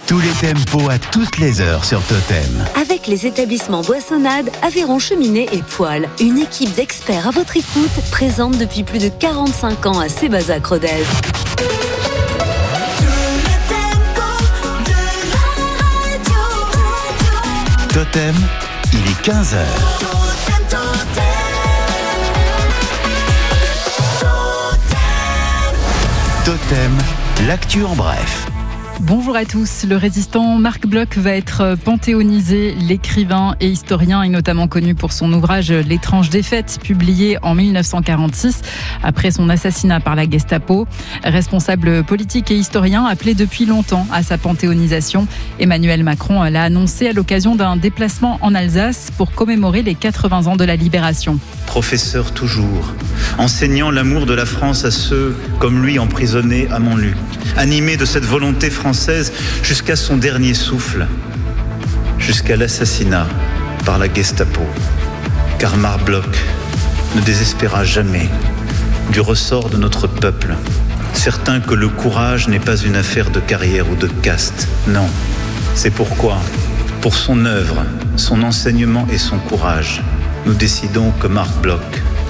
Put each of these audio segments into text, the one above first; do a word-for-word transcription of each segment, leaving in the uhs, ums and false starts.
Tous les tempos à toutes les heures sur Totem. Avec les établissements Boissonnade, Aveyron Cheminée et Poêle, une équipe d'experts à votre écoute, présente depuis plus de quarante-cinq ans à Sébazac-Rodez. Totem, il est quinze heures. Totem, l'actu en bref. Bonjour à tous. Le résistant Marc Bloch va être panthéonisé. L'écrivain et historien est notamment connu pour son ouvrage L'étrange défaite, publié en dix-neuf cent quarante-six, après son assassinat par la Gestapo. Responsable politique et historien appelé depuis longtemps à sa panthéonisation, Emmanuel Macron l'a annoncé à l'occasion d'un déplacement en Alsace pour commémorer les quatre-vingts ans de la Libération. Professeur toujours, enseignant l'amour de la France à ceux comme lui emprisonnés à Montluc, animé de cette volonté française jusqu'à son dernier souffle, jusqu'à l'assassinat par la Gestapo. Car Marc Bloch ne désespéra jamais du ressort de notre peuple, certain que le courage n'est pas une affaire de carrière ou de caste. Non, c'est pourquoi, pour son œuvre, son enseignement et son courage, nous décidons que Marc Bloch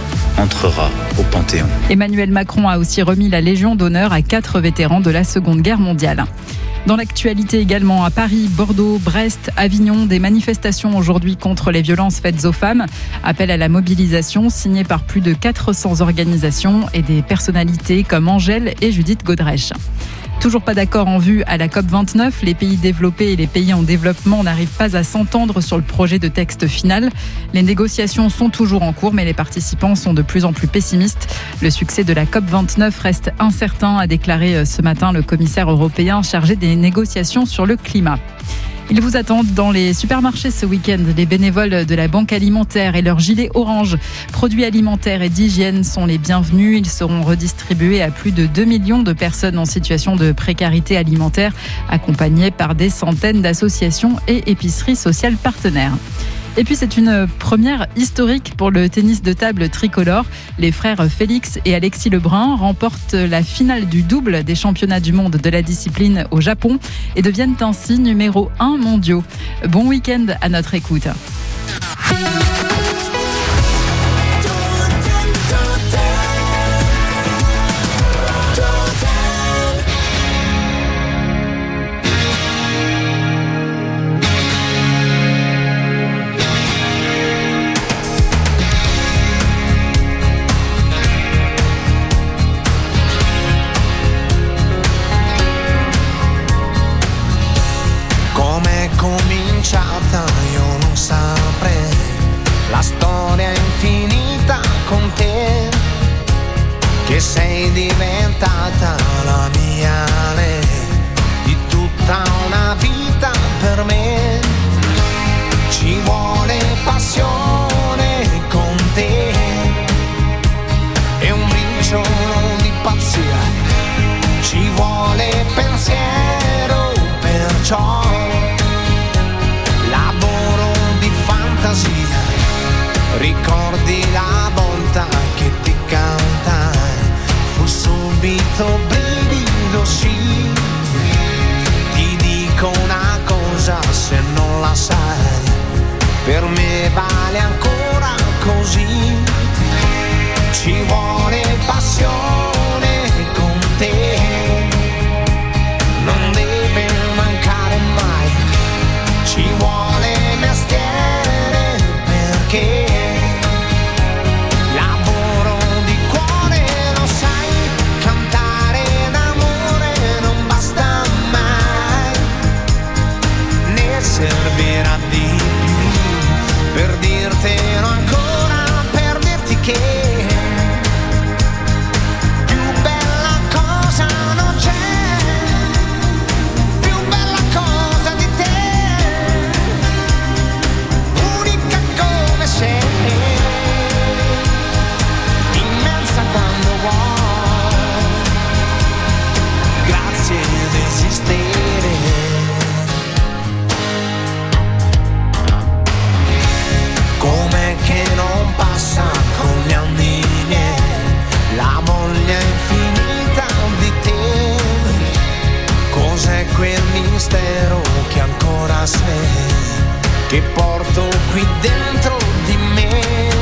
entrera au Panthéon. Emmanuel Macron a aussi remis la Légion d'honneur à quatre vétérans de la Seconde Guerre mondiale. Dans l'actualité également, à Paris, Bordeaux, Brest, Avignon, des manifestations aujourd'hui contre les violences faites aux femmes. Appel à la mobilisation signé par plus de quatre cents organisations et des personnalités comme Angèle et Judith Godrèche. Toujours pas d'accord en vue à la COP vingt-neuf. Les pays développés et les pays en développement n'arrivent pas à s'entendre sur le projet de texte final. Les négociations sont toujours en cours, mais les participants sont de plus en plus pessimistes. Le succès de la COP vingt-neuf reste incertain, a déclaré ce matin le commissaire européen chargé des négociations sur le climat. Ils vous attendent dans les supermarchés ce week-end. Les bénévoles de la Banque Alimentaire et leurs gilets orange. Produits alimentaires et d'hygiène sont les bienvenus. Ils seront redistribués à plus de deux millions de personnes en situation de précarité alimentaire, accompagnés par des centaines d'associations et épiceries sociales partenaires. Et puis c'est une première historique pour le tennis de table tricolore. Les frères Félix et Alexis Lebrun remportent la finale du double des championnats du monde de la discipline au Japon et deviennent ainsi numéro un mondiaux. Bon week-end à notre écoute. Io non saprei, la storia è infinita con te, che sei diventata la mia lei, di tutta una vita per me. Ci vuole passione con te e un briciolo di pazzia, ci vuole pensiero, perciò ricordi la volta che ti cantai, fu subito brivido sì. che porto qui dentro di me.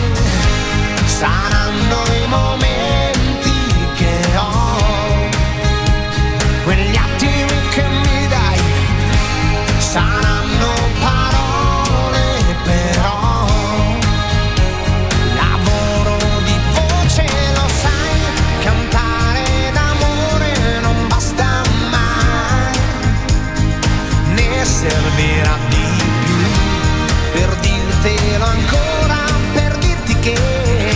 Saranno i momenti che ho, quegli attimi che mi dai, saranno parole però, lavoro di voce lo sai, cantare d'amore non basta mai, ne servirà di più per dirtelo ancora, per dirti che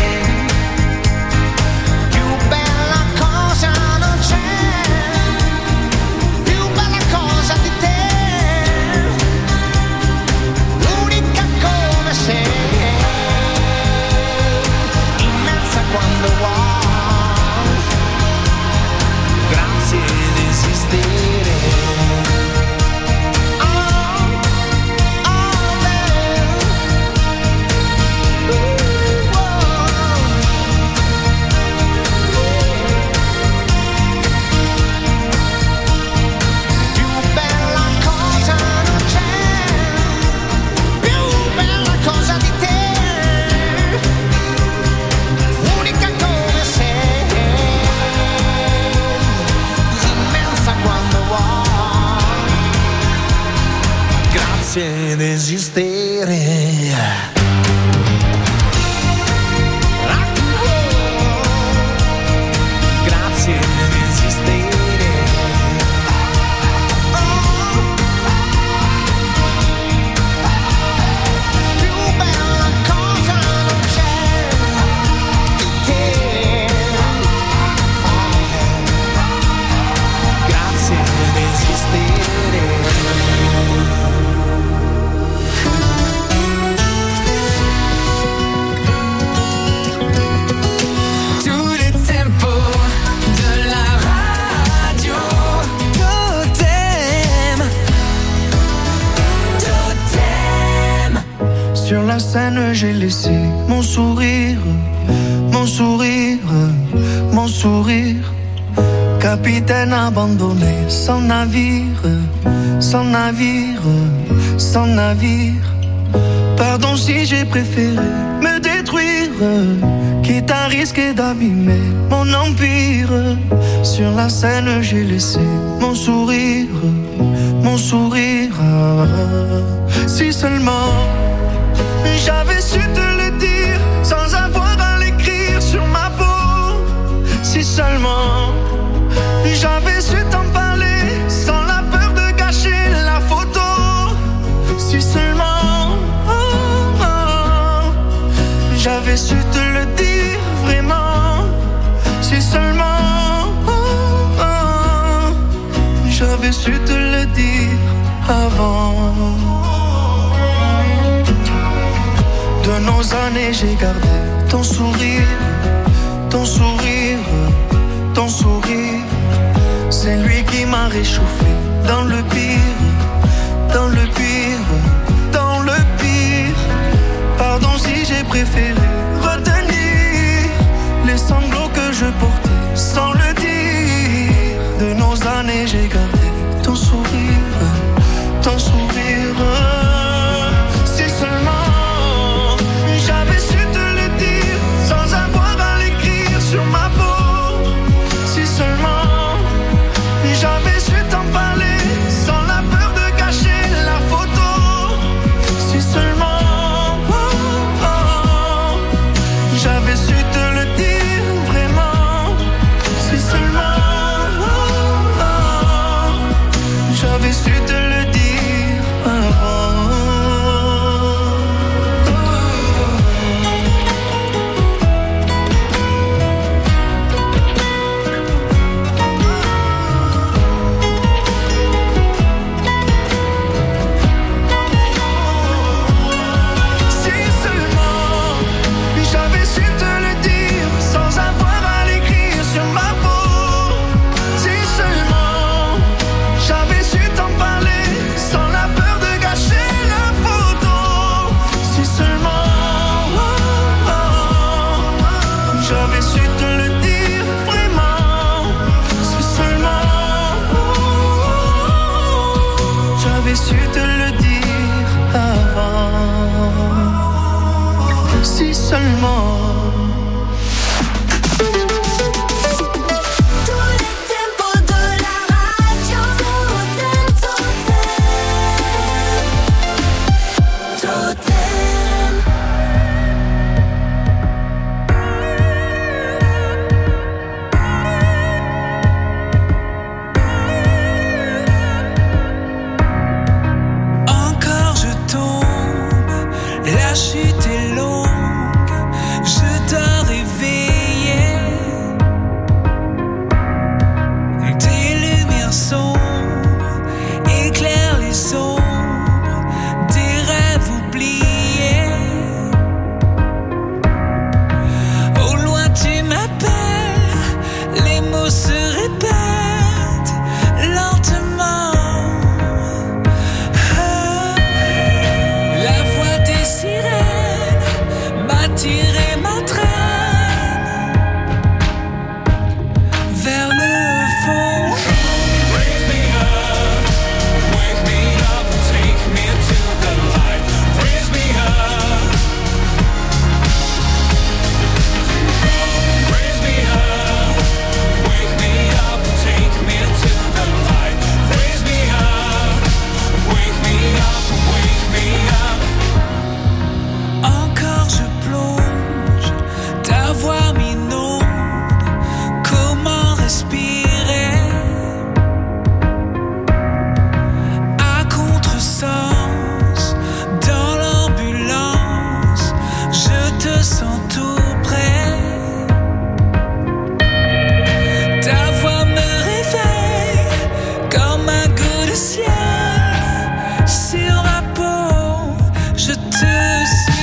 ed esistere. Grazie ed esistere. Più bella cosa non c'è di te. Grazie ed esistere. Sur la scène, j'ai laissé mon sourire, mon sourire, mon sourire. Capitaine abandonné, sans navire, sans navire, sans navire. Pardon si j'ai préféré me détruire, quitte à risquer d'abîmer mon empire. Sur la scène, j'ai laissé mon sourire, mon sourire. Si seulement j'avais su te le dire sans avoir à l'écrire sur ma peau. Si seulement j'avais su t'en parler sans la peur de gâcher la photo. Si seulement oh, oh, j'avais su te le dire vraiment. Si seulement oh, oh, j'avais su te le dire avant. De nos années j'ai gardé ton sourire, ton sourire, ton sourire. C'est lui qui m'a réchauffé dans le pire, dans le pire, dans le pire. Pardon si j'ai préféré retenir les sanglots que je portais sans le dire. De nos années j'ai gardé ton sourire, ton sourire. Si seulement j'avais su te le dire sans avoir à l'écrire sur ma peau. Si seulement j'avais su t'en parler sans la peur de gâcher la photo. Si seulement oh, oh, j'avais su te le dire vraiment. Si seulement oh, oh, j'avais su te le dire avant. J'avais su t'en parler doucement. La chute est longue, je dois réveiller. Des lumières sombres éclairent les ombres des rêves oubliés. Au loin tu m'appelles, les mots se répètent lentement. M'attirer, m'entraîne vers le fond. Raise me up, wake me up, take me to the light. Raise me up, raise me up, wake me up, take me to the light. Raise me up, wake me up, wake me up. Encore je plonge, ta voix m'inonde, comment respirer? À contresens, dans l'ambulance, je te sens tout près. Ta voix me réveille, comme un goût de ciel sur ma peau, je te suis.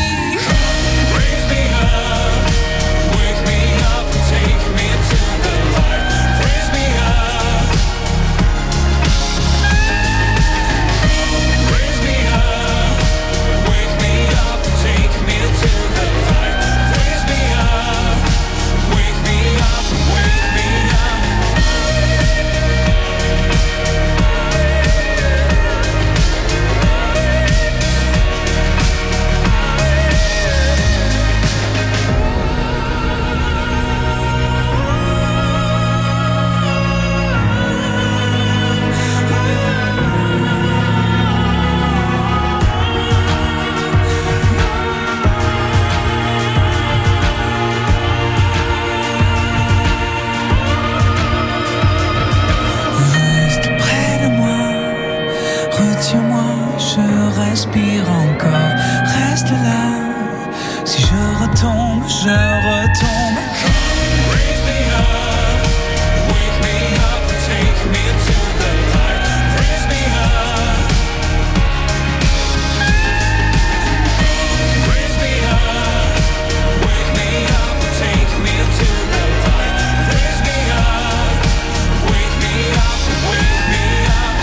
Respire encore, reste là. Si je retombe, je retombe. Raise me up, wake me up, take me to the light. Raise me up, raise me up, wake me up, take me to the light. Raise me up, wake me up, wake me up.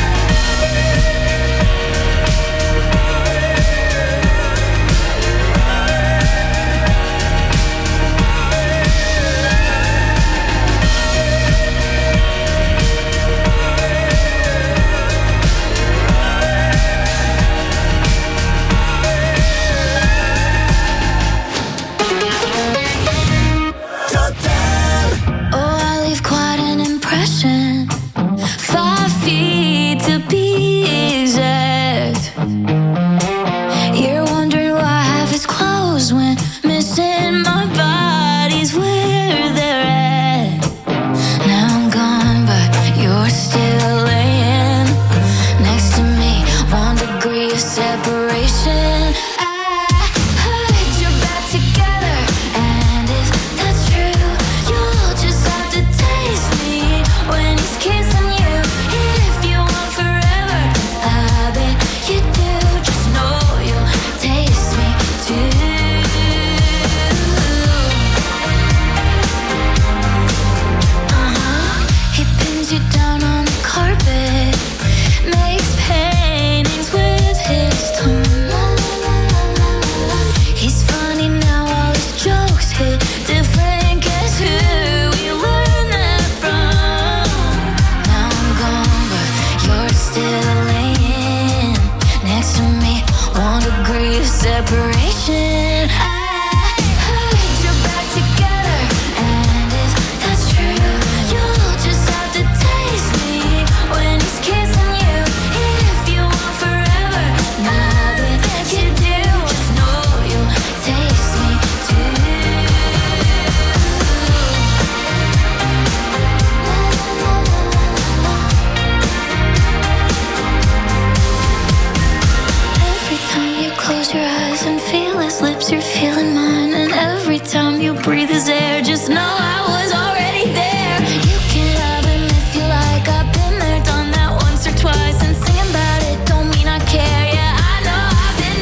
those lips, you're feeling mine. And every time you breathe his air, just know I was already there. You can love him if you like. I've been there, done that once or twice. And singing about it don't mean I care. Yeah, I know I've been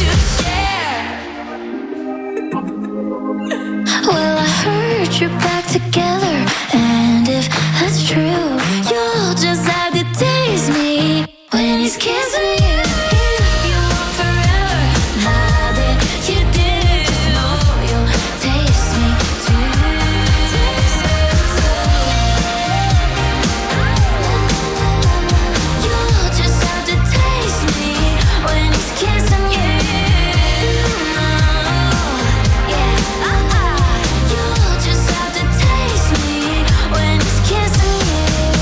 known to share. Well, I heard you're back together, and if that's true, you'll just have to taste me when he's kissing you. If you want forever, now that you do, you'll taste me too. Taste me too. You'll just have to taste me when he's kissing you. Yeah, uh-uh. You'll just have to taste me when he's kissing you.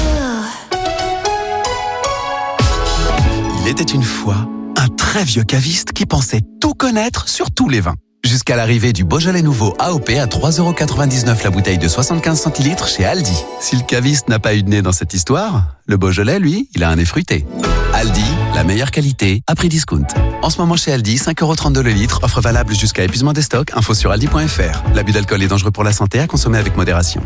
Il était une fois un très vieux caviste qui pensait tout connaître sur tous les vins. Jusqu'à l'arrivée du Beaujolais nouveau A O P à trois euros quatre-vingt-dix-neuf la bouteille de soixante-quinze centilitres chez Aldi. Si le caviste n'a pas eu de nez dans cette histoire, le Beaujolais, lui, il a un nez fruité. Aldi, la meilleure qualité à prix discount. En ce moment chez Aldi, cinq euros trente-deux le litre, offre valable jusqu'à épuisement des stocks, info sur aldi point f r. L'abus d'alcool est dangereux pour la santé, à consommer avec modération.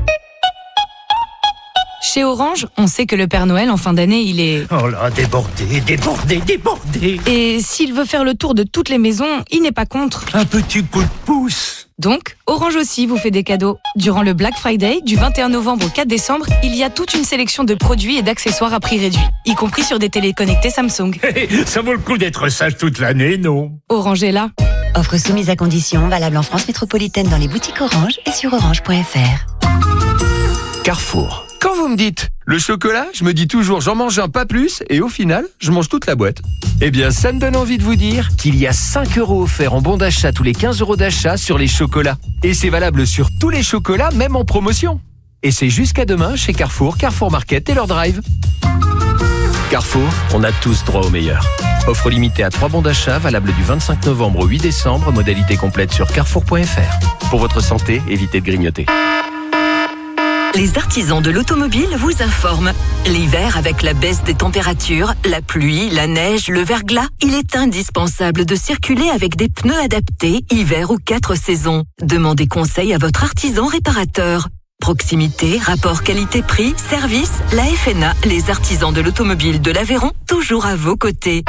Chez Orange, on sait que le Père Noël, en fin d'année, il est... Oh là, débordé, débordé, débordé. Et s'il veut faire le tour de toutes les maisons, il n'est pas contre. Un petit coup de pouce. Donc, Orange aussi vous fait des cadeaux. Durant le Black Friday, du vingt et un novembre au quatre décembre, il y a toute une sélection de produits et d'accessoires à prix réduit, y compris sur des téléconnectés Samsung. Hey, ça vaut le coup d'être sage toute l'année, non? Orange est là. Offre soumise à condition, valable en France métropolitaine dans les boutiques Orange et sur orange point f r. Carrefour. Quand vous me dites le chocolat, je me dis toujours j'en mange un pas plus et au final, je mange toute la boîte. Eh bien, ça me donne envie de vous dire qu'il y a cinq euros offerts en bon d'achat tous les quinze euros d'achat sur les chocolats. Et c'est valable sur tous les chocolats, même en promotion. Et c'est jusqu'à demain chez Carrefour, Carrefour Market et leur drive. Carrefour, on a tous droit au meilleur. Offre limitée à trois bons d'achat, valable du vingt-cinq novembre au huit décembre, modalité complète sur carrefour point f r. Pour votre santé, évitez de grignoter. Les artisans de l'automobile vous informent. L'hiver, avec la baisse des températures, la pluie, la neige, le verglas, il est indispensable de circuler avec des pneus adaptés, hiver ou quatre saisons. Demandez conseil à votre artisan réparateur. Proximité, rapport qualité-prix, service, la F N A, les artisans de l'automobile de l'Aveyron, toujours à vos côtés.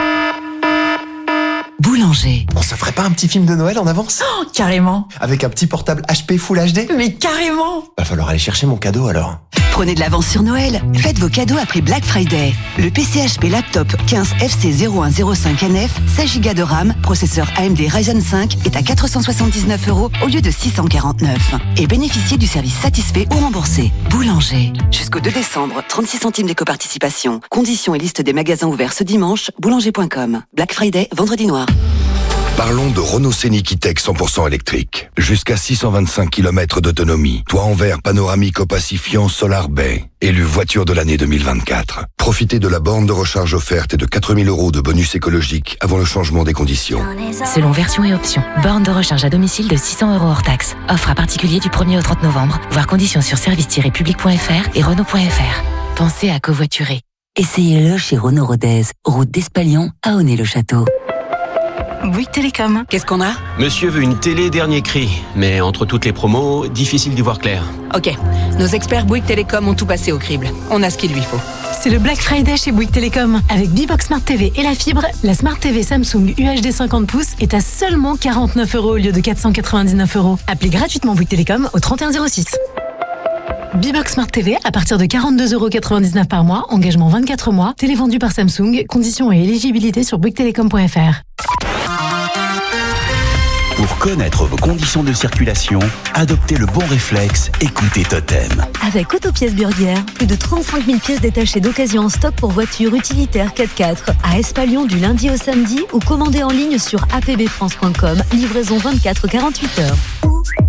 Boulanger. On se ferait pas un petit film de Noël en avance? Oh, carrément. Avec un petit portable H P Full H D? Mais carrément. Va falloir aller chercher mon cadeau alors. Prenez de l'avance sur Noël. Faites vos cadeaux après Black Friday. Le P C H P Laptop quinze F C zéro un zéro cinq N F, seize giga de RAM, processeur A M D Ryzen cinq est à quatre cent soixante-dix-neuf euros au lieu de six cent quarante-neuf. Et bénéficiez du service satisfait ou remboursé. Boulanger. Jusqu'au deux décembre, trente-six centimes d'éco-participation. Conditions et liste des magasins ouverts ce dimanche, boulanger point com. Black Friday, vendredi noir. Parlons de Renault Scénic E-Tech cent pour cent électrique. Jusqu'à six cent vingt-cinq kilomètres d'autonomie. Toit en verre panoramique opacifiant Solar Bay. Élu voiture de l'année deux mille vingt-quatre. Profitez de la borne de recharge offerte et de quatre mille euros de bonus écologique avant le changement des conditions. Selon version et option. Borne de recharge à domicile de six cents euros hors taxe. Offre à particulier du premier au trente novembre. Voir conditions sur service tiret public point f r et renault point f r. Pensez à covoiturer. Essayez-le chez Renault Rodez, route d'Espalion à Aunay-le-Château. Bouygues Télécom. Qu'est-ce qu'on a? Monsieur veut une télé dernier cri, mais entre toutes les promos, difficile d'y voir clair. Ok, nos experts Bouygues Télécom ont tout passé au crible. On a ce qu'il lui faut. C'est le Black Friday chez Bouygues Télécom. Avec Bibox Smart T V et la fibre, la Smart T V Samsung U H D cinquante pouces est à seulement quarante-neuf euros au lieu de quatre cent quatre-vingt-dix-neuf euros. Appelez gratuitement Bouygues Télécom au trente et un zéro six. Bibox Smart T V à partir de quarante-deux euros quatre-vingt-dix-neuf par mois, engagement vingt-quatre mois, télé vendue par Samsung, conditions et éligibilité sur bouygues télécom point f r. Pour connaître vos conditions de circulation, adoptez le bon réflexe, écoutez Totem. Avec Autopièces Burguière, plus de trente-cinq mille pièces détachées d'occasion en stock pour voitures utilitaires quatre quatre. À Espalion du lundi au samedi ou commandez en ligne sur a p b france point com. Livraison vingt-quatre à quarante-huit heures.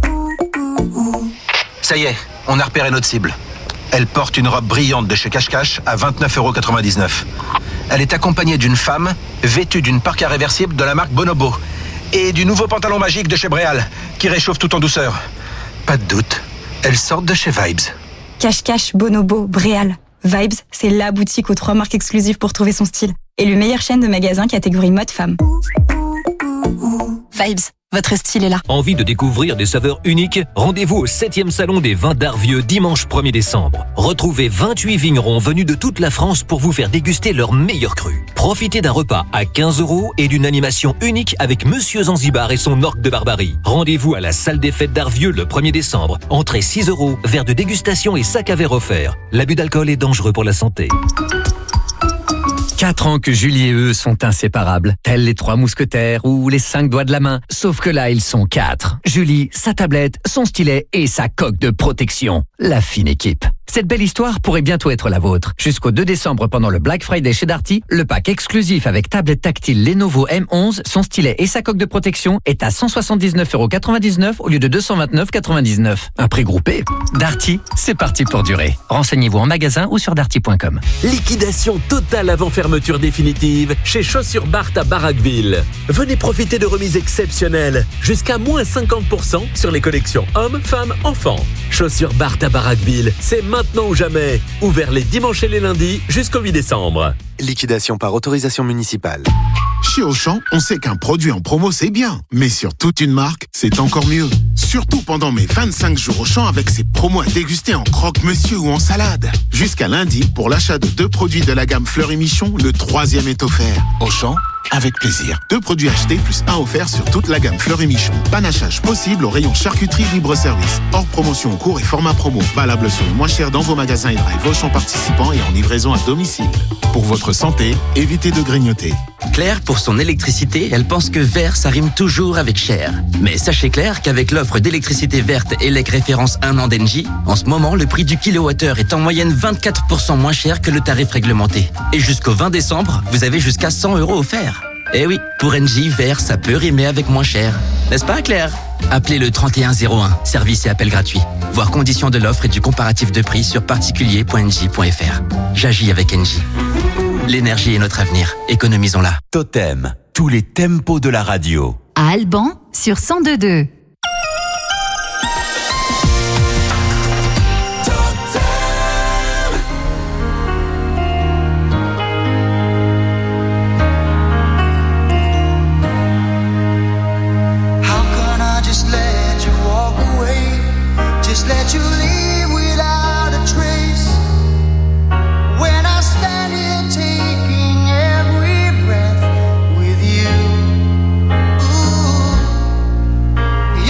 Ça y est, on a repéré notre cible. Elle porte une robe brillante de chez Cache Cache à vingt-neuf euros quatre-vingt-dix-neuf. Elle est accompagnée d'une femme vêtue d'une parka réversible de la marque Bonobo et du nouveau pantalon magique de chez Bréal qui réchauffe tout en douceur. Pas de doute, elles sortent de chez Vibes. Cache Cache, Bonobo, Bréal. Vibes, c'est la boutique aux trois marques exclusives pour trouver son style. Et le meilleure chaîne de magasins catégorie mode femme. Vibes, votre style est là. Envie de découvrir des saveurs uniques? Rendez-vous au septième salon des vins d'Arvieux dimanche premier décembre. Retrouvez vingt-huit vignerons venus de toute la France pour vous faire déguster leurs meilleurs crus. Profitez d'un repas à quinze euros et d'une animation unique avec Monsieur Zanzibar et son orque de barbarie. Rendez-vous à la salle des fêtes d'Arvieux le premier décembre. Entrée six euros, verre de dégustation et sac à verre offert. L'abus d'alcool est dangereux pour la santé. Quatre ans que Julie et eux sont inséparables, tels les trois mousquetaires ou les cinq doigts de la main. Sauf que là, ils sont quatre. Julie, sa tablette, son stylet et sa coque de protection. La fine équipe. Cette belle histoire pourrait bientôt être la vôtre. Jusqu'au deux décembre, pendant le Black Friday chez Darty, le pack exclusif avec tablette tactile Lenovo M onze, son stylet et sa coque de protection est à cent soixante-dix-neuf euros quatre-vingt-dix-neuf au lieu de deux cent vingt-neuf euros quatre-vingt-dix-neuf. Un prix groupé. Darty, c'est parti pour durer. Renseignez-vous en magasin ou sur darty point com. Liquidation totale avant fermeture définitive chez Chaussures Barthes à Barraqueville. Venez profiter de remises exceptionnelles, jusqu'à moins cinquante pour cent sur les collections hommes, femmes, enfants. Chaussures Barthes à Barraqueville, c'est maintenant ou jamais. Ouvert les dimanches et les lundis jusqu'au huit décembre. Liquidation par autorisation municipale. Chez Auchan, on sait qu'un produit en promo c'est bien, mais sur toute une marque, c'est encore mieux. Surtout pendant mes vingt-cinq jours Auchan avec ses promos à déguster en croque-monsieur ou en salade. Jusqu'à lundi, pour l'achat de deux produits de la gamme Fleury Michon, le troisième est offert. Auchan, avec plaisir. Deux produits achetés plus un offert sur toute la gamme Fleury Michon. Panachage possible au rayon charcuterie libre-service. Hors promotion en cours et format promo. Valable sur le moins cher dans vos magasins et drive Auchan participants et en livraison à domicile. Pour votre santé, évitez de grignoter. Claire, pour son électricité, elle pense que vert, ça rime toujours avec cher. Mais sachez Claire qu'avec l'offre d'électricité verte E L E C référence un an d'Engie, en ce moment, le prix du kilowattheure est en moyenne vingt-quatre pour cent moins cher que le tarif réglementé. Et jusqu'au vingt décembre, vous avez jusqu'à cent euros offerts. Eh oui, pour Engie, vert, ça peut rimer avec moins cher. N'est-ce pas, Claire? Appelez le trente et un zéro un, service et appel gratuit. Voir conditions de l'offre et du comparatif de prix sur particulier point engie point f r. J'agis avec Engie. L'énergie est notre avenir. Économisons-la. Totem, tous les tempos de la radio. À Alban, sur cent deux virgule deux. Just let you leave without a trace. When I stand here taking every breath with you, ooh,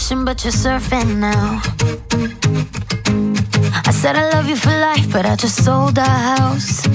ocean, but you're surfing now. I said I love you for life, but I just sold our house.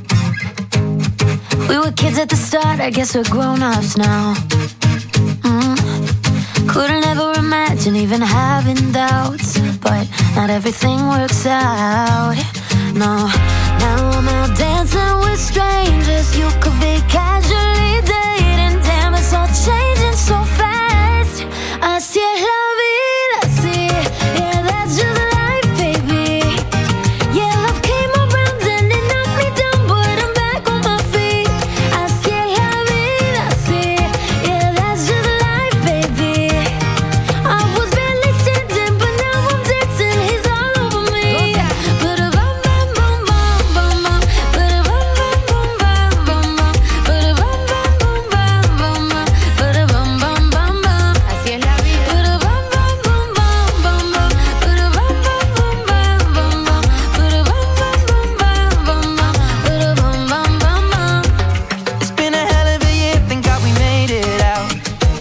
We were kids at the start, I guess we're grown-ups now. Mm. Couldn't ever imagine even having doubts, but not everything works out. No, now I'm out dancing with strangers. You could be casually dating. Damn, it's all changing so fast. Así es la vida, sí. Yeah, that's just life, baby. Yeah, love came around and it knocked me down, but I'm back on my feet. Así es la vida, sí. Yeah, that's just life, baby. I was barely standing, but now I'm dancing. He's all over me. But a bum bum bum bum bum, but a bum bum bum bum bum, but a bum bum bum bum bum, but a bum bum bum bum. Así es la vida. But a bum bum bum bum bum, but a bum bum bum bum bum, but a bum bum bum bum bum, but a bum bum bum bum. It's been a hell of a year, thank God we made it out.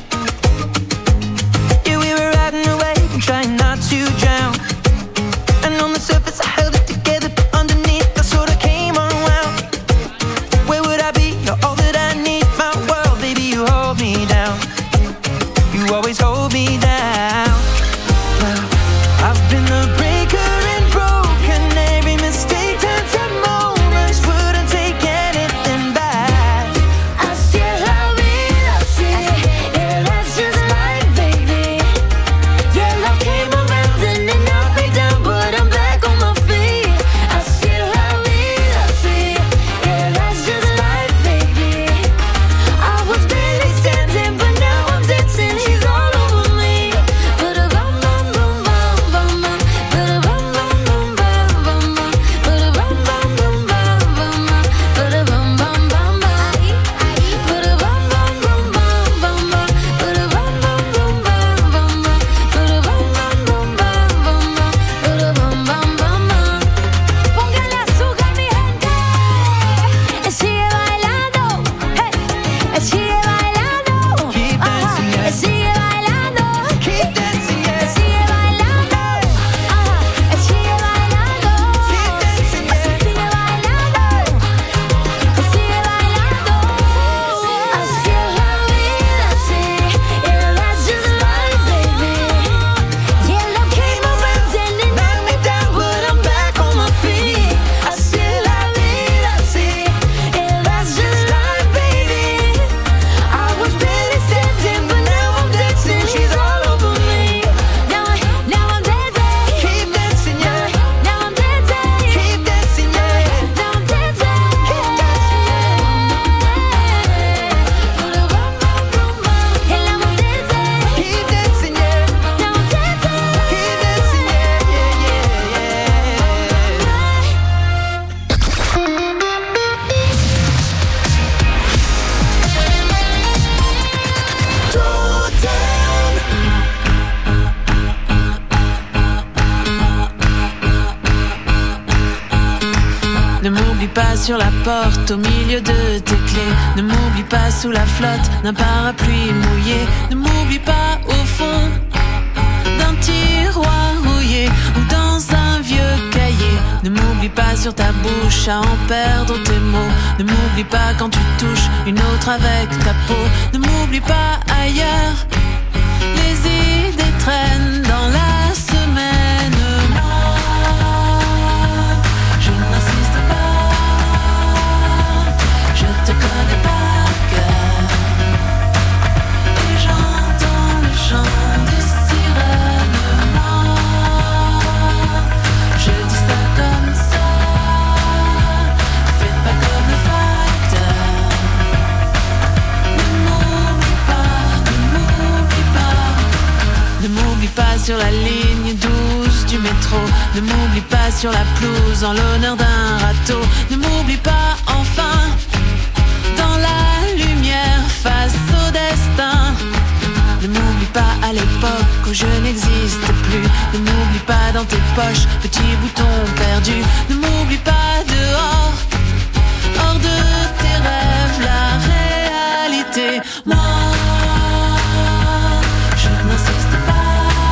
Yeah, we were riding away and trying not to drown. And on the surface I held it together, but underneath I sort of came unwound. Where would I be? You're all that I need. My world, baby, you hold me down. You always hold me down. Well, I've been the breaker and broken. Every mistake turns to moments. Wouldn't take anything back. Así es la vida, sí. Yeah, that's just life, baby. Yeah, love came around and it knocked me down, but I'm back on my feet. Así es la vida, sí. Yeah, that's just life, baby. I was barely standing, but now I'm dancing. He's all over me. But a bum bum bum bum bum bum, but a bum bum bum bum bum bum, but a bum bum bum bum bum bum, but a bum bum bum bum. But a bum bum bum bum bum bum, but a bum bum bum bum bum bum, but a bum bum bum bum bum bum, but a bum bum bum bum. Póngale azúcar, mi gente. Sigue bailando, hey. Sigue bailando, Keep dancing, yeah. sigue bailando, Keep dancing, yeah. sigue bailando, sigue bailando, Keep dancing, yeah. sigue bailando, sigue bailando. Así es la vida, sí. Yeah, that's just life, baby. Yeah, love came around and it knocked me down, but I'm back on my feet. Así es la vida, sí. Yeah, that's just life, baby. I was barely standing, but now I'm dancing. She's all over me. Now, I, now I'm dancing. Keep dancing, yeah. Now I'm dancing. Keep dancing, yeah. Now I'm dancing. Keep dancing, yeah. Put a bum bum bum bum. And now I'm dancing. Keep dancing, yeah. Now I'm dancing. Keep dancing, yeah, yeah, yeah, Ne m'oublie pas sur la porte au milieu de tes clés. Ne m'oublie pas sous la flotte d'un parapluie mouillé. Ne m'oublie pas au fond d'un tiroir rouillé ou dans un vieux cahier. Ne m'oublie pas sur ta bouche à en perdre tes mots. Ne m'oublie pas quand tu touches une autre avec ta peau. Ne m'oublie pas ailleurs. Les idées traînent dans la semaine. Moi, je n'insiste pas. Je te connais par cœur. Et j'entends le chant des sirènes. Moi, je dis ça comme ça. Fais pas comme le facteur. Ne m'oublie pas, ne m'oublie pas. Ne m'oublie pas sur la ligne douce du métro. Ne m'oublie pas sur la pelouse en l'honneur d'un râteau. Ne m'oublie pas enfin dans la lumière face au destin. Ne m'oublie pas à l'époque où je n'existe plus. Ne m'oublie pas dans tes poches, petit bouton perdu. Ne m'oublie pas dehors, hors de tes rêves, la réalité. Moi, je n'insiste pas.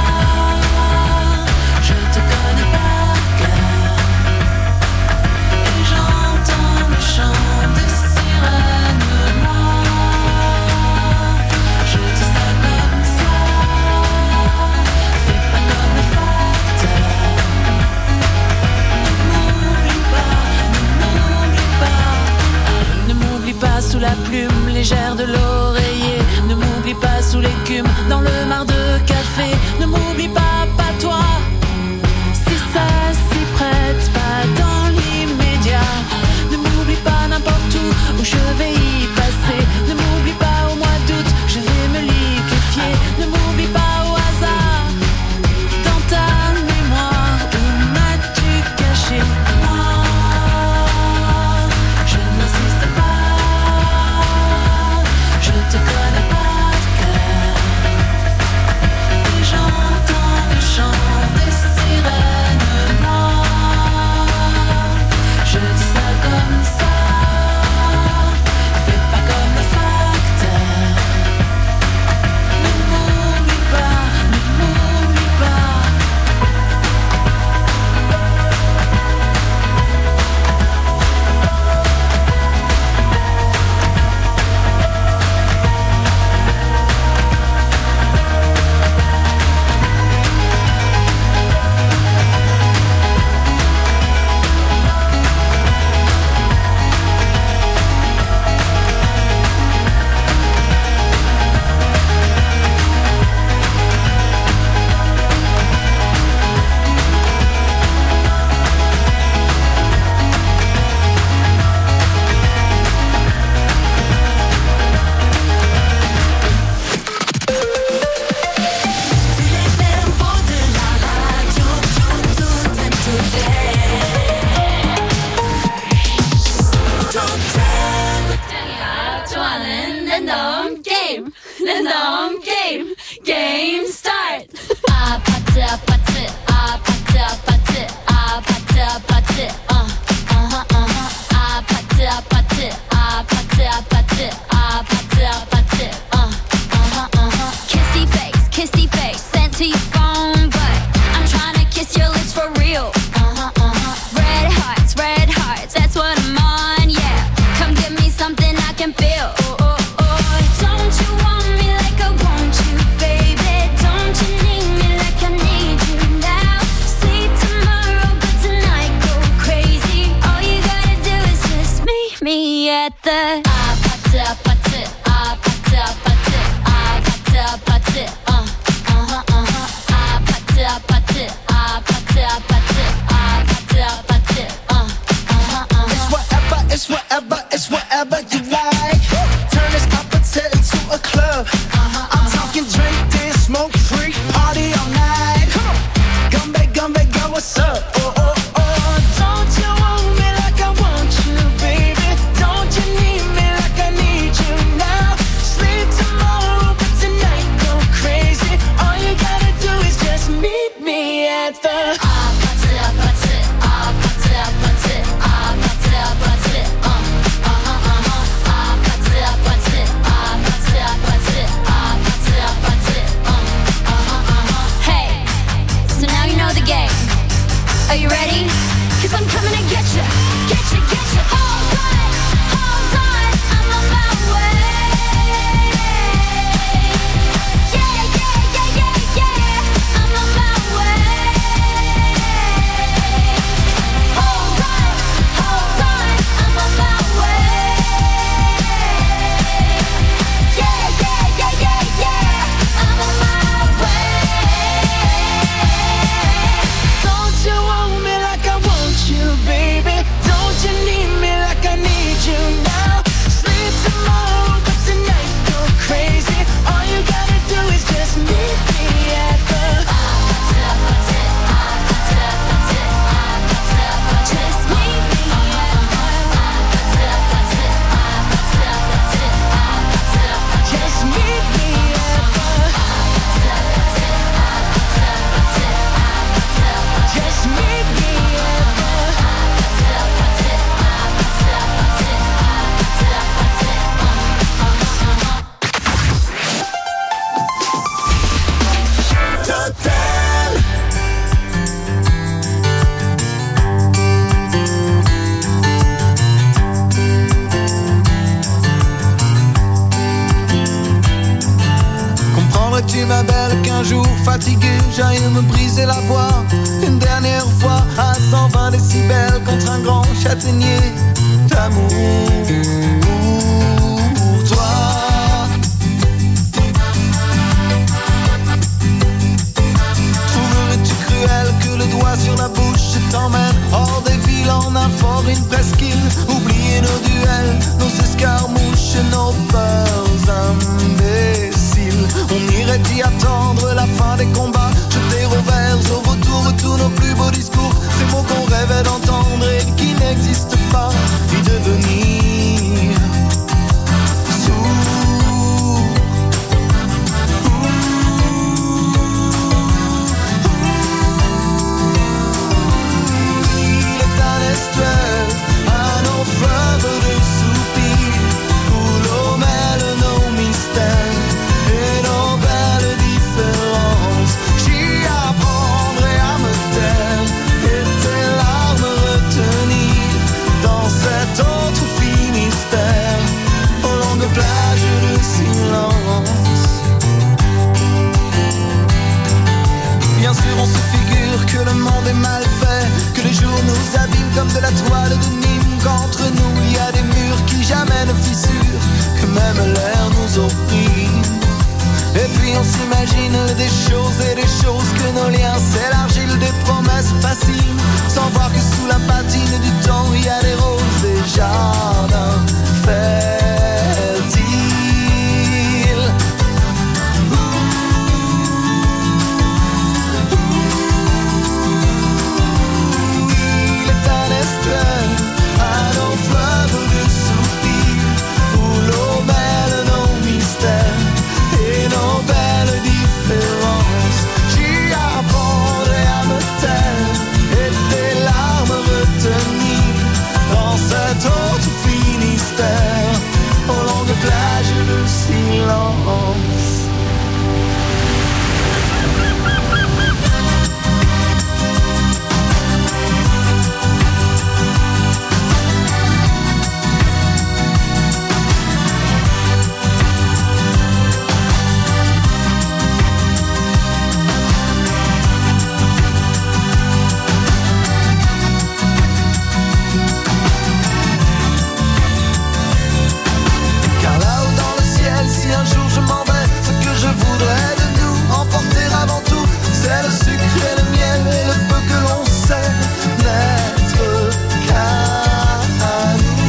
dans le mar de café. Ne m'oublie pas, pas toi. Si ça s'y prête pas dans l'immédiat. Ne m'oublie pas n'importe où où je vais y passer. Ne m'oublie pas au mois d'août, je vais me liquéfier. Ne m'oublie pas au hasard. Dans ta mémoire, où m'as-tu caché? Moi, je n'insiste pas. Je te connais pas de cœur. Et j'entends le chant des sirènes noires. Je dis ça comme ça. Fais pas comme le facteur. Ne m'oublie pas, ne m'oublie pas. Random game, random game, game start. Ah, party, ah, party, ah, party, ah, party, ah, party, ah, party, uh, uh-huh, uh-huh. Ah, party, ah, party, ah, party, ah, party, ah, party, ah, party, uh, uh-huh, uh-huh. Kissy face, kissy face, sent to your phone, but I'm trying to kiss your lips for real. Uh-huh, uh-huh. Red hearts, red hearts, that's what I'm on, yeah. Come give me something I can feel. Oh, oh, oh. Don't you want me like I want you, baby? Don't you need me like I need you now? See tomorrow, but tonight go crazy. All you gotta do is just meet me at the ah party, ah party, ah party, ah party, ah party, ah party, uh, uh-huh, uh-huh. Ah party, ah party, ah party, ah party, ah party, ah party, uh, uh-huh, uh-huh. It's whatever, it's whatever, it's whatever you like. Turn this opposite into a club. Uh-huh, I'm talking drink, dance, smoke, free, party all night. Come on, come back, come back, girl, what's up? Oh, oh, oh. Don't you want me like I want you, baby? Don't you need me like I need you now? Sleep tomorrow, but tonight go crazy. All you gotta do is just meet me at the ah party, ah party, ah party, ah party, ah party, ah party, uh, uh-huh, uh-huh. Ah party, ah party, ah party, ah party, ah party, ah party, uh, uh-huh, uh-huh. Hey, so now you know the game. Are you ready? 'Cause I'm coming to get you, get you, get you. Hold on, hold on, I'm on my way. Yeah, yeah, yeah, yeah, yeah, I'm on my way. Hold on, hold on, I'm on my way. Yeah, yeah, yeah, yeah, yeah, I'm on my way. Don't you want me like I want you, baby? Don't you need me like I need you now? Sleep tomorrow, but tonight go crazy. All you gotta do is just meet me at the Just meet me Just meet me at the Just meet me at the Total. Comprendrais-tu ma belle qu'un jour fatigué j'aille me briser la voix une dernière fois à cent vingt décibels contre un grand châtaignier d'amour pour toi. devait y attendre la fin des combats. Jeter au vert, au vautour, tous nos plus beaux discours. Ces mots qu'on rêvait d'entendre et qui n'existent pas. Y devenir sourd. Il est un estuaire, un fleuve de soupirs où l'eau mêle nos mystères et nos belles différences. J'y apprendrai à me taire et tes larmes retenir dans cet autre Finistère, aux longues plages de silence. Bien sûr on se figure que le monde est mal fait, que les jours nous abîment comme de la toile de Nîmes, qu'entre nous il y a des murs qui jamais ne fissurent, que même l'air nous opprime. Et puis on s'imagine des choses et des choses, que nos liens s'élargissent, des promesses faciles, sans voir que sous la patine du temps il y a des roses et jardins fertiles. Il est un estuaire, un fleuve de soupirs où l'eau mêle nos mystères et nos belles différences. J'y apprendrai à me taire et tes larmes retenir dans cet autre Finistère, aux longues plages de silence. Car là-haut dans le ciel, si un jour je m'en vais, ce que je voudrais de nous emporter avant tout, c'est le sucre et le miel et le peu que l'on sait n'être qu'à nous.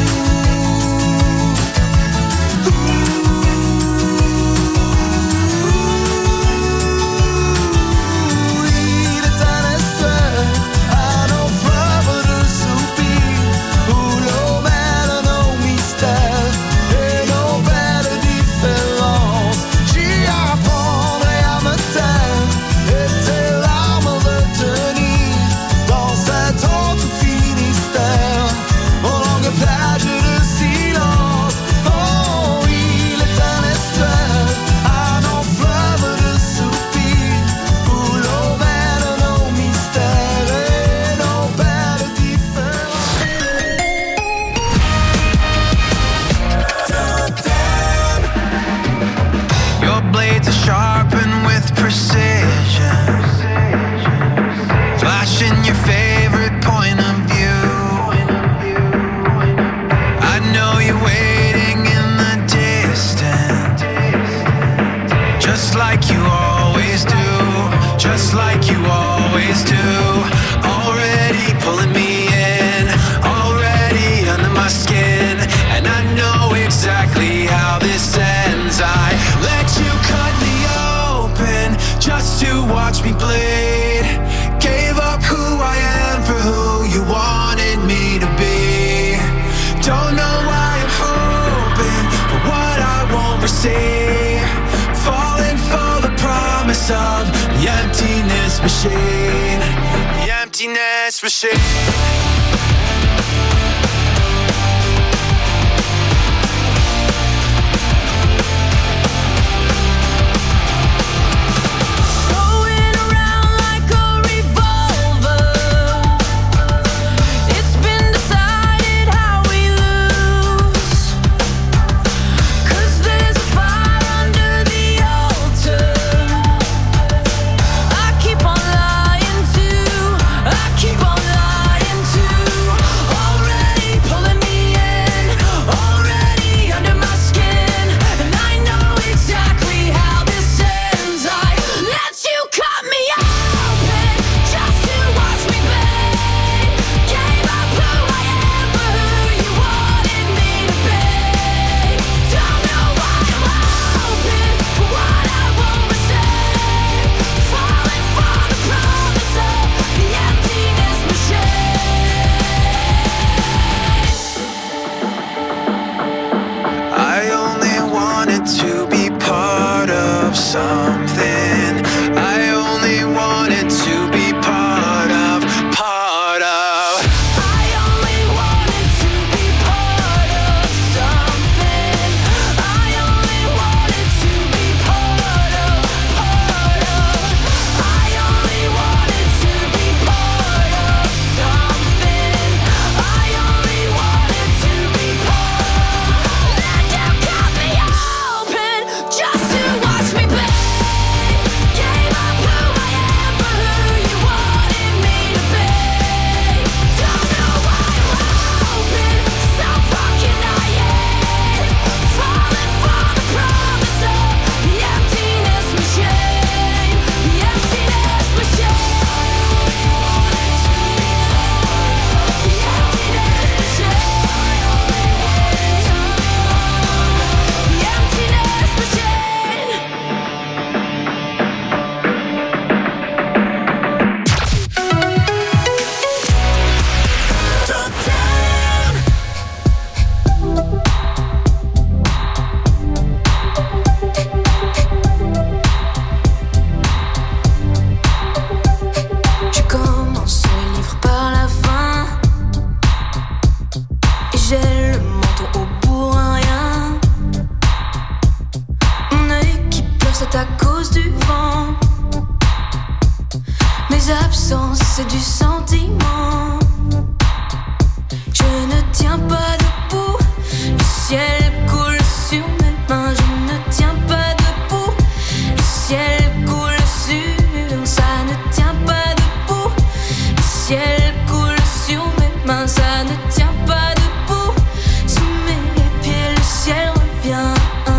Il est un estuaire, un fleuve de soupirs où l'eau mêle nos mystères et nos belles différences. J'y apprendrai à me taire et tes larmes retenir dans cet autre Finistère, aux longues plages de silence. Oh, il est un estuaire, un fleuve de soupirs où l'eau mêle nos mystères et nos belles différences. Your blades are sharpened with precision, flashing your favorite point of view. I know you're waiting in the distance, just like you always do, just like you always do. Already pulling me in, already under my skin, and I know exactly how this ends. I let you cut me open just to watch me bleed. Gave up who I am for who you wanted me to be. Don't know why I'm hoping for what I won't receive. Falling for the promise of the emptiness machine. The emptiness machine. Going around like a revolver. It's been decided how we lose. 'Cause there's a fire under the altar. I keep on lying to, I keep on lying to. à cause du vent. Mes absences, c'est du sentiment. Je ne tiens pas debout. Le ciel coule sur mes mains. Je ne tiens pas debout. Le ciel coule sur. Ça ne tient pas debout. Le ciel coule sur mes mains. Ça ne tient pas debout. Sous mes pieds, le ciel revient.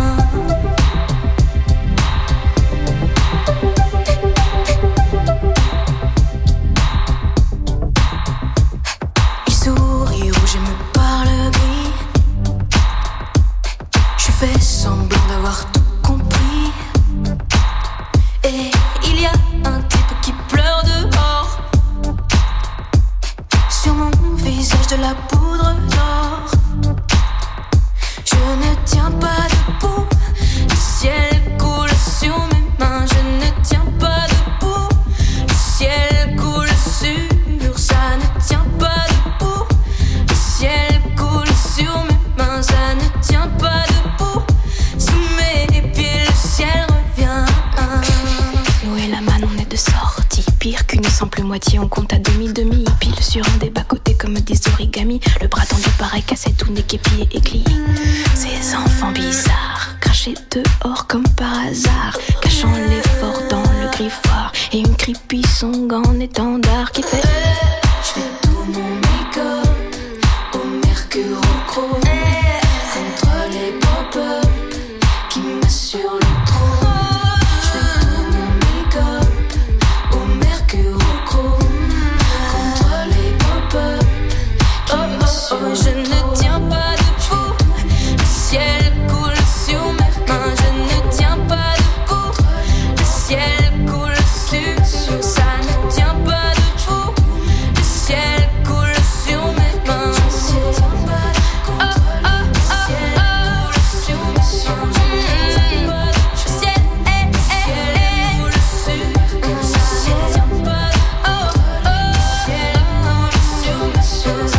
Fais semblant d'avoir tout compris. Et il y a un type qui pleure dehors. Sur mon visage de la poudre d'or. Je ne tiens pas debout. Le ciel coule sur mes mains. Je ne tiens pas debout. Le ciel coule sur. Ça ne tient pas debout. Le ciel coule sur mes mains. Ça ne tient pas debout. Sortie. Pire qu'une simple moitié, on compte à demi-demi. Pile sur un des bas-côtés comme des origamis. Le bras tendu pareil cassé, tout n'est qu'épié et glié. Ces enfants bizarres, crachés dehors comme par hasard, cachant l'effort dans le griffoir. Et une creepy song en étendard qui fait je fais tout mon make-up au mercurochrome contre les pop-up qui m'assurent le trône. Je ne tiens pas debout. Le ciel coule sur mes mains. Je ne tiens pas debout. Le ciel coule sur. Ça ne tient pas debout. Le ciel coule sur mes mains. Je ne tiens pas debout. Oh oh oh oh. Sur mes mains. Le ciel est coule sur. Je ne tiens pas. Oh oh. Le ciel coule sur mes mains.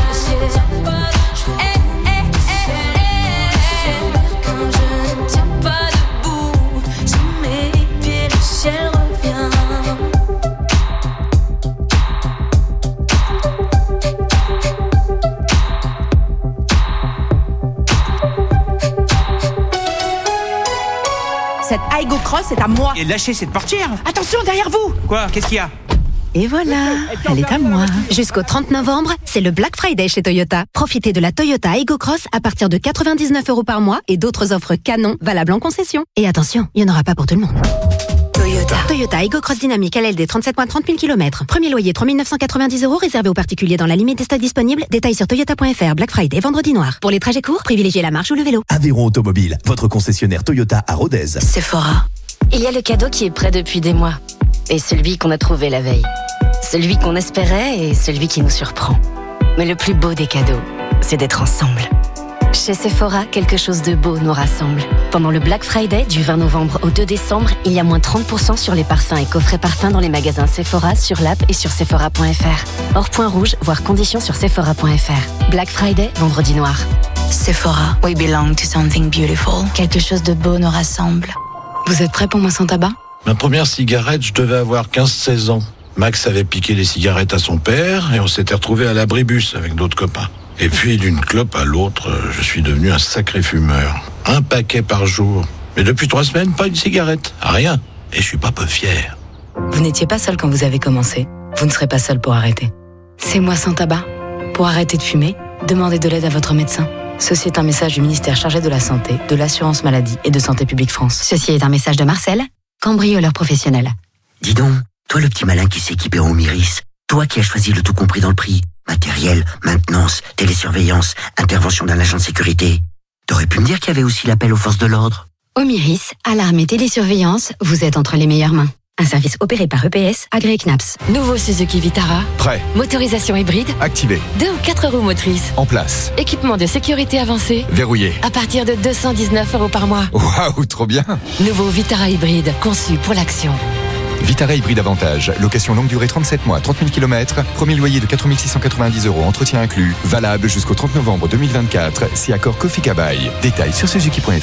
Cette Aigo Cross est à moi. Et lâchez cette portière. Attention, derrière vous. Quoi? Qu'est-ce qu'il y a? Et voilà, elle est à moi. Jusqu'au trente novembre, c'est le Black Friday chez Toyota. Profitez de la Toyota Aygo Cross à partir de quatre-vingt-dix-neuf euros par mois et d'autres offres canon valables en concession. Et attention, il n'y en aura pas pour tout le monde. Toyota. Toyota Aygo Cross Dynamique L L D trente-sept mois trente mille kilomètres. Premier loyer trois mille neuf cent quatre-vingt-dix euros réservé aux particuliers dans la limite des stocks disponibles. Détails sur toyota point f r. Black Friday vendredi noir. Pour les trajets courts, privilégiez la marche ou le vélo. Aveyron Automobile, votre concessionnaire Toyota à Rodez. Sephora. Il y a le cadeau qui est prêt depuis des mois. Et celui qu'on a trouvé la veille. Celui qu'on espérait et celui qui nous surprend. Mais le plus beau des cadeaux, c'est d'être ensemble. Chez Sephora, quelque chose de beau nous rassemble. Pendant le Black Friday du vingt novembre au deux décembre, il y a moins trente pour cent sur les parfums et coffrets parfums dans les magasins Sephora, sur l'app et sur sephora point f r. Hors point rouge, voire conditions sur sephora point f r. Black Friday, vendredi noir. Sephora, we belong to something beautiful. Quelque chose de beau nous rassemble. Vous êtes prêts pour moi sans tabac? Ma première cigarette, je devais avoir quinze seize ans. Max avait piqué les cigarettes à son père et on s'était retrouvés à l'abribus avec d'autres copains. Et puis d'une clope à l'autre, je suis devenu un sacré fumeur. Un paquet par jour. Mais depuis trois semaines, pas une cigarette. Rien. Et je suis pas peu fier. Vous n'étiez pas seul quand vous avez commencé. Vous ne serez pas seul pour arrêter. C'est moi sans tabac. Pour arrêter de fumer, demandez de l'aide à votre médecin. Ceci est un message du ministère chargé de la Santé, de l'Assurance Maladie et de Santé Publique France. Ceci est un message de Marcel, cambrioleur professionnel. Dis donc, toi le petit malin qui s'est équipé en Omiris, toi qui as choisi le tout compris dans le prix, matériel, maintenance, télésurveillance, intervention d'un agent de sécurité, t'aurais pu me dire qu'il y avait aussi l'appel aux forces de l'ordre. Omiris, alarme et télésurveillance, vous êtes entre les meilleures mains. Un service opéré par E P S, agréé C N A P S. Nouveau Suzuki Vitara. Prêt. Motorisation hybride. Activé. Deux ou quatre roues motrices. En place. Équipement de sécurité avancé. Verrouillé. À partir de deux cent dix-neuf euros par mois. Waouh, trop bien. Nouveau Vitara hybride, conçu pour l'action. Vitara hybride avantage. Location longue durée trente-sept mois, trente mille kilomètres. Premier loyer de quatre mille six cent quatre-vingt-dix euros, entretien inclus. Valable jusqu'au trente novembre deux mille vingt-quatre. Si accord Kofi Kabai. Détails sur suzuki point f r.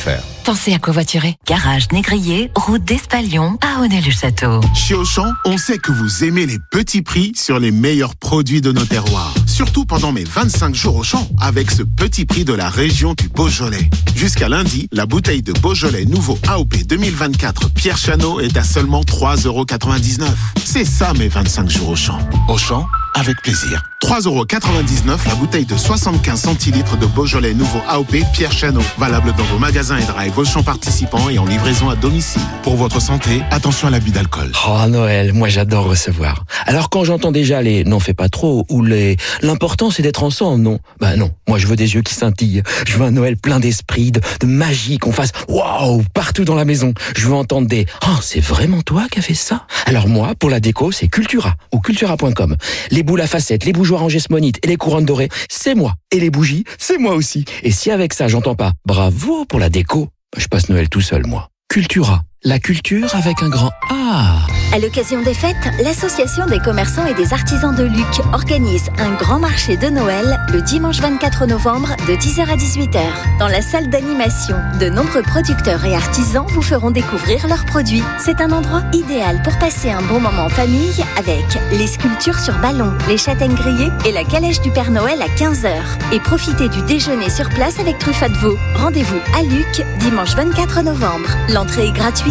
pensez à covoiturer. Garage Négrier, route d'Espalion, à Honnay-le-Château. Chez Auchan, on sait que vous aimez les petits prix sur les meilleurs produits de nos terroirs. Surtout pendant mes vingt-cinq jours Auchan, avec ce petit prix de la région du Beaujolais. Jusqu'à lundi, la bouteille de Beaujolais nouveau A O P deux mille vingt-quatre Pierre Chanot est à seulement trois euros quatre-vingt-dix-neuf. C'est ça mes vingt-cinq jours Auchan. Auchan, avec plaisir. trois euros quatre-vingt-dix-neuf la bouteille de soixante-quinze centilitres de Beaujolais nouveau A O P Pierre Chanot. Valable dans vos magasins et drive Auchan participants et en livraison à domicile. Pour votre santé, attention à l'abus d'alcool. Oh Noël, moi j'adore recevoir. Alors quand j'entends déjà les non fais pas trop ou les l'important c'est d'être ensemble, non. Bah non, moi je veux des yeux qui scintillent. Je veux un Noël plein d'esprit, de, de magie, qu'on fasse waouh partout dans la maison. Je veux entendre des oh c'est vraiment toi qui as fait ça. Alors moi pour la déco c'est Cultura ou cultura point com. Les boules à facettes, les bougeoirs en gesmonite et les couronnes dorées, c'est moi. Et les bougies, c'est moi aussi. Et si avec ça j'entends pas bravo pour la déco, je passe Noël tout seul moi. Cultura, la culture avec un grand A. À l'occasion des fêtes, l'Association des commerçants et des artisans de Luc organise un grand marché de Noël le dimanche vingt-quatre novembre de dix heures à dix-huit heures. Dans la salle d'animation, de nombreux producteurs et artisans vous feront découvrir leurs produits. C'est un endroit idéal pour passer un bon moment en famille avec les sculptures sur ballon, les châtaignes grillées et la calèche du Père Noël à quinze heures. Et profitez du déjeuner sur place avec truffade de veau. Rendez-vous à Luc, dimanche vingt-quatre novembre. L'entrée est gratuite.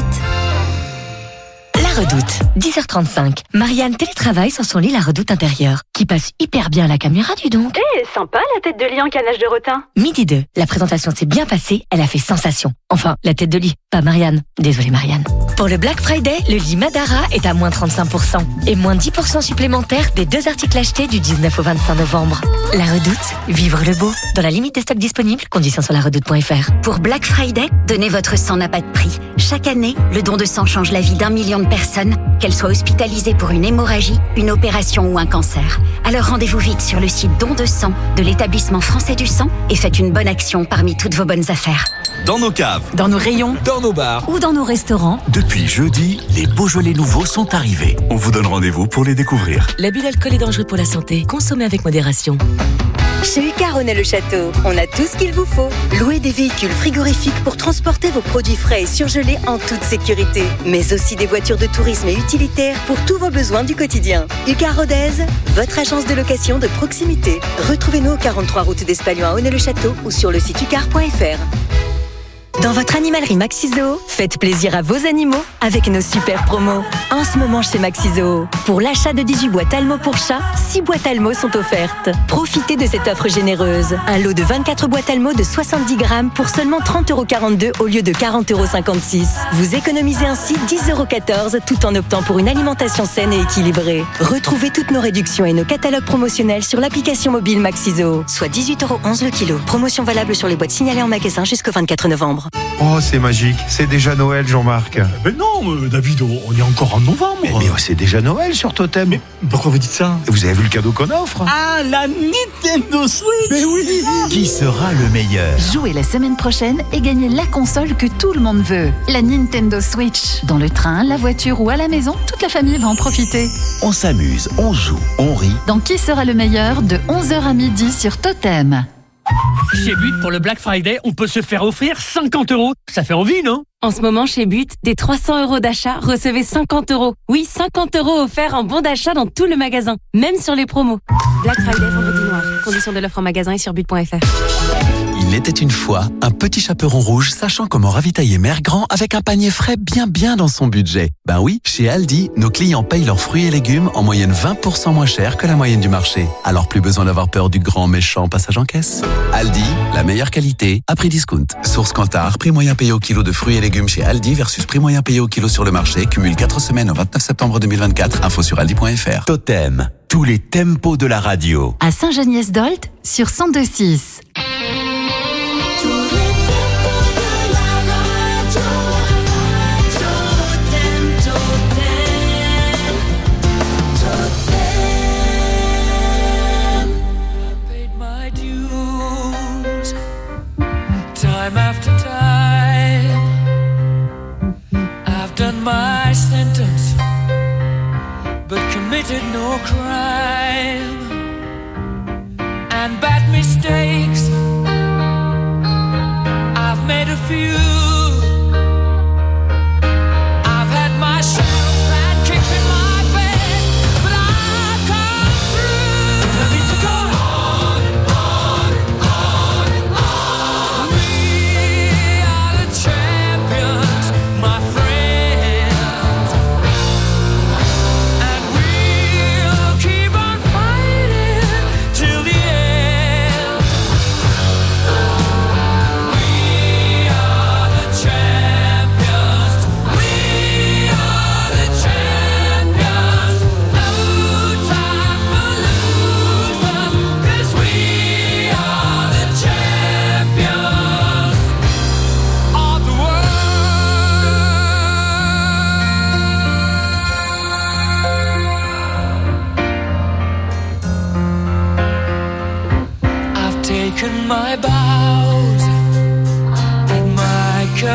La Redoute, dix heures trente-cinq. Marianne télétravaille sur son lit La Redoute intérieure, qui passe hyper bien à la caméra, du donc. Eh, sympa la tête de lit en canage de rotin. Midi deux, la présentation s'est bien passée, elle a fait sensation. Enfin, la tête de lit, pas Marianne. Désolée Marianne. Pour le Black Friday, le lit Madara est à moins trente-cinq pour cent et moins dix pour cent supplémentaires des deux articles achetés du dix-neuf au vingt-cinq novembre. La Redoute, vivre le beau, dans la limite des stocks disponibles, conditions sur la redoute point f r. Pour Black Friday, donner votre sang n'a pas de prix. Chaque année, le don de sang change la vie d'un million de personnes, qu'elles soient hospitalisées pour une hémorragie, une opération ou un cancer. Alors rendez-vous vite sur le site Don de sang de l'établissement français du sang et faites une bonne action parmi toutes vos bonnes affaires. Dans nos caves, dans nos rayons, dans nos bars ou dans nos restaurants. Depuis jeudi, les Beaujolais nouveaux sont arrivés. On vous donne rendez-vous pour les découvrir. L'abus d'alcool est dangereux pour la santé. Consommez avec modération. Chez Ucar Honnay-le-Château, on a tout ce qu'il vous faut. Louez des véhicules frigorifiques pour transporter vos produits frais et surgelés en toute sécurité. Mais aussi des voitures de tourisme et utilitaires pour tous vos besoins du quotidien. Ucar Rodez, votre agence de location de proximité. Retrouvez-nous au quarante-trois route d'Espalion à Honnay-le-Château ou sur le site ucar point f r. Dans votre animalerie Maxi-Zoo, faites plaisir à vos animaux avec nos super promos. En ce moment chez Maxi-Zoo, pour l'achat de dix-huit boîtes Almo pour chat, six boîtes Almo sont offertes. Profitez de cette offre généreuse. Un lot de vingt-quatre boîtes Almo de soixante-dix grammes pour seulement trente euros quarante-deux au lieu de quarante euros cinquante-six. Vous économisez ainsi dix euros quatorze tout en optant pour une alimentation saine et équilibrée. Retrouvez toutes nos réductions et nos catalogues promotionnels sur l'application mobile Maxi-Zoo, soit dix-huit euros onze le kilo. Promotion valable sur les boîtes signalées en magasin jusqu'au vingt-quatre novembre. Oh, c'est magique. C'est déjà Noël, Jean-Marc. Mais non, euh, David, on, on est encore en novembre. Mais, mais c'est déjà Noël sur Totem. Mais pourquoi vous dites ça? Vous avez vu le cadeau qu'on offre? Ah, la Nintendo Switch. Mais oui. Qui sera le meilleur? Jouez la semaine prochaine et gagnez la console que tout le monde veut. La Nintendo Switch. Dans le train, la voiture ou à la maison, toute la famille va en profiter. On s'amuse, on joue, on rit. Dans Qui sera le meilleur de onze heures à midi sur Totem. Chez But, pour le Black Friday, on peut se faire offrir cinquante euros. Ça fait envie, non? En ce moment, chez But, des trois cents euros d'achat, recevez cinquante euros. Oui, cinquante euros offerts en bon d'achat dans tout le magasin, même sur les promos. Black Friday, vendredi noir. Conditions de l'offre en magasin et sur but point f r. Il était une fois un petit chaperon rouge sachant comment ravitailler Mère Grand avec un panier frais bien bien dans son budget. Ben oui, chez Aldi, nos clients payent leurs fruits et légumes en moyenne vingt pour cent moins cher que la moyenne du marché. Alors plus besoin d'avoir peur du grand méchant passage en caisse. Aldi, la meilleure qualité à prix discount. Source Kantar, prix moyen payé au kilo de fruits et légumes chez Aldi versus prix moyen payé au kilo sur le marché. Cumule quatre semaines au vingt-neuf septembre deux mille vingt-quatre. Info sur aldi point f r. Totem, tous les tempos de la radio. À Saint-Geniès-d'Olt sur cent deux six. Time after time, I've done my sentence, but committed no crime. And bad mistakes, I've made a few.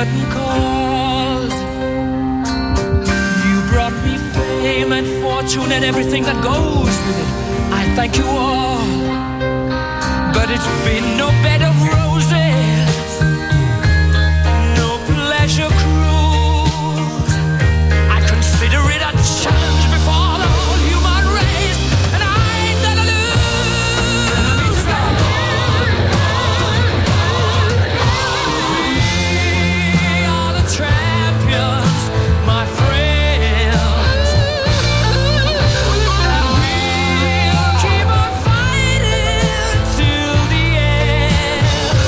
curtain calls. You brought me fame and fortune and everything that goes with it. I thank you all, but it's been no bed of roses, no pleasure cruise. I consider it a challenge before the whole human race, and I ain't gonna lose. We are the champions, my friends, and we'll keep on fighting till the end.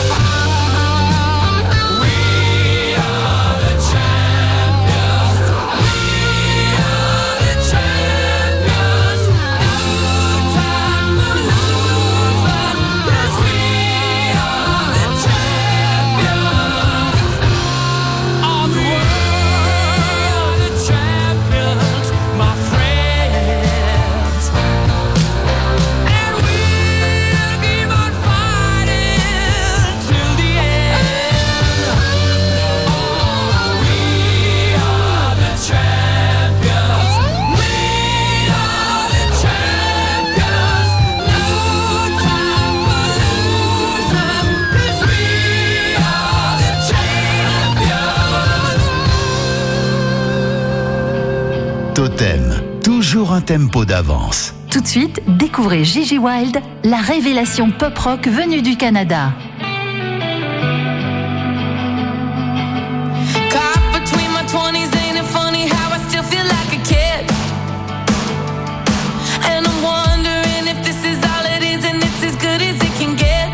We are the champions. We are the champions. No time for losers, 'cause we are the champions of the world, the champions, my friends. And we'll keep on fighting till the end. Oh, we are the champions. We are the champions. No time for losers, 'cause we are the champions. Totem, toujours un tempo d'avance. Tout de suite, découvrez Gigi Wild, la révélation pop-rock venue du Canada. Caught between my twenties, ain't it funny how I still feel like a kid? And I'm wondering if this is all it is and it's as good as it can get.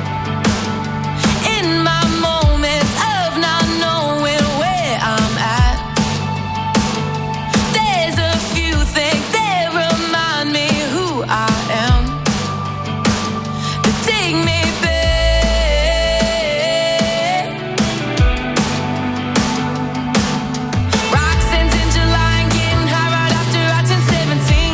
In my moments of not knowing where I'm at, there's a few things that remind me who I am, that take me back. Roxanne's in July and getting high right after I turn seventeen.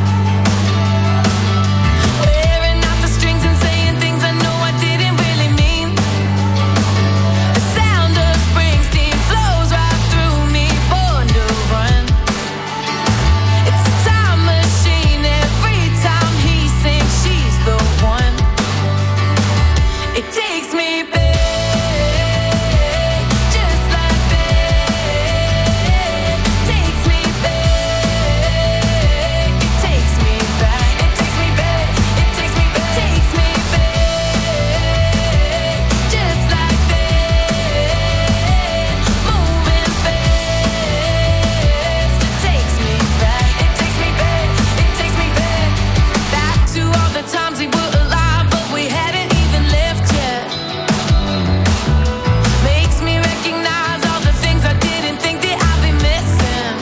Wearing out the strings and saying things I know I didn't really mean. The sound of Springsteen flows right through me, born to run. It's a time machine every time he sings, she's the one. It takes me back, just like that. Takes me back, it takes me back, it takes me back, it takes me back, takes me back, just like that. Moving fast, it takes me back, it takes me back, it takes me back, back to all the times we were alive, but we hadn't even left yet. Makes me recognize all the things I didn't think that I'd be missing.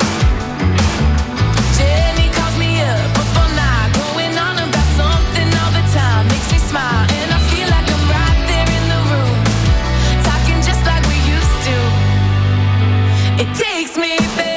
Jenny calls me up, up all night, going on about something all the time. Makes me smile, and I feel like I'm right there in the room, talking just like we used to. It takes me back.